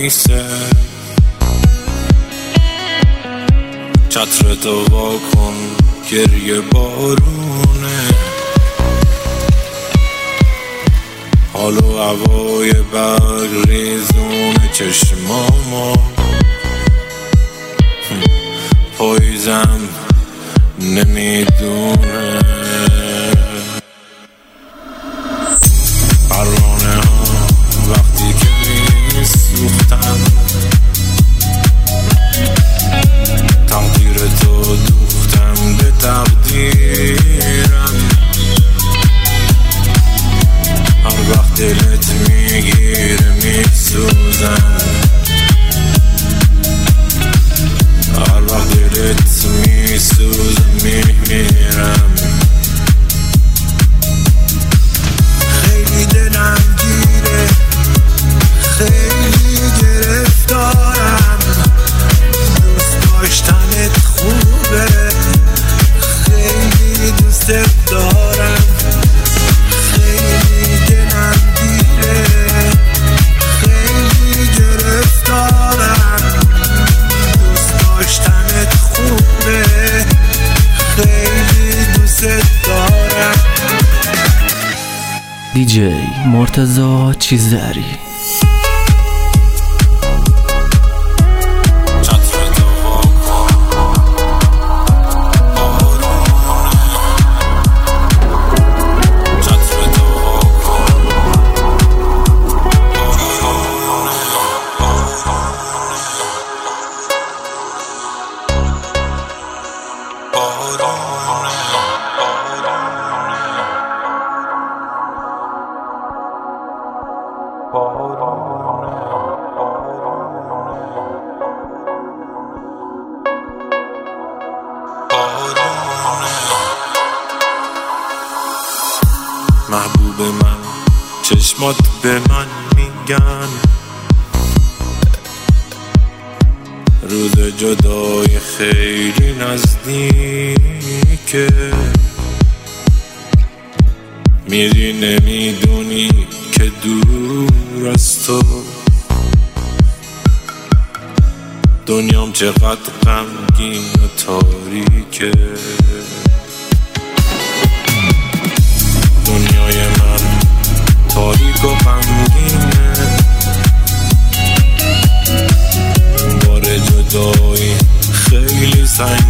میمیسه. چترتو واکن گریه بارونه، حال و هوای برق ریزونه چشمامو، پاییزم نمیدونه. پروانه ها وقتی که میسوختن، تقدیر تو دوختم به تقدیرم. هر وقت دلت میگیره میسوزم، هر وقت دلت میسوزه میمیرم. خیلی دلم گیره، خیلی گرفتارم، دوست داشتنت خوبه، خیلی دوستت دارم. خیلی دلم گیره، خیلی گرفتارم، داشتنت خوبه، خیلی دوست دارم. دیجی مرتضی چیزری. محبوب من چشمات به من میگن، روز جدای خیلی نزدیکه. میری نمیدونی که دور از تو دنیام چقدر غمگین و تاریکه. دنیای من تاریک و غمگینه، بار جدایی خیلی سنگینه.